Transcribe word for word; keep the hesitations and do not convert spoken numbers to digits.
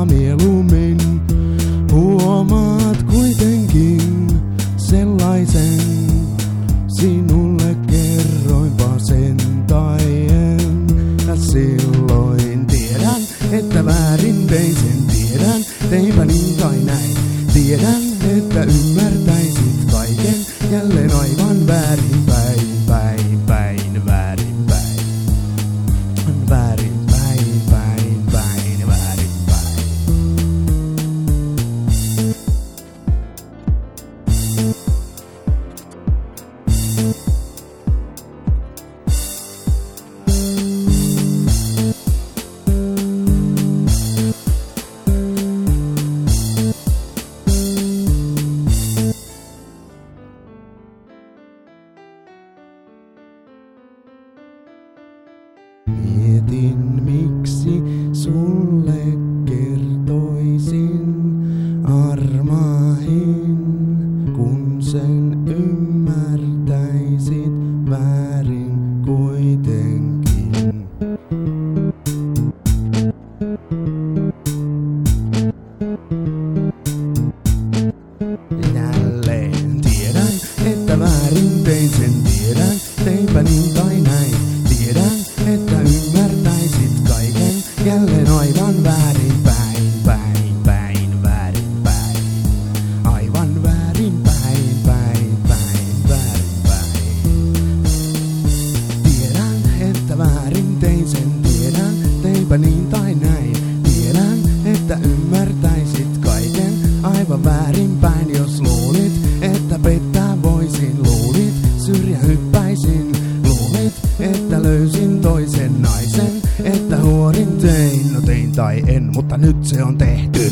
mieluummin. Huomaat kuitenkin sellaisen, sinulle kerroinpa sen tai en. Ja silloin tiedän, että väärin tein sen, tiedän, teinpä niin tai näin. Tiedän, että ymmärtäisit kaiken, jälleen aivan väärin päin, päin, päin, väärin päin. Väärin päin, päin, päin, väärin päin. Mietin, miksi sulle kertoisin, armahin, kun sen ymmärtäisit väärin kuitenkin. Jälleen tiedän, että väärin tein sen, tiedän, teinpä niin tai näin. Tiedän, että ymmärtäisit kaiken, jälleen aivan väärin päin, päin, päin, väärin päin. Aivan väärin päin, päin, päin, väärin päin. Tiedän, että väärin tein sen, tiedän, teinpä niin tai näin. Tiedän, että ymmärtäisit kaiken, aivan väärin päin. Jos luulit, että pettää voisin, luulit, syrjä hyppäisin. Luulit, että löysin toisen naisen, että huorin tein, no tein tai en, mutta nyt se on tehty.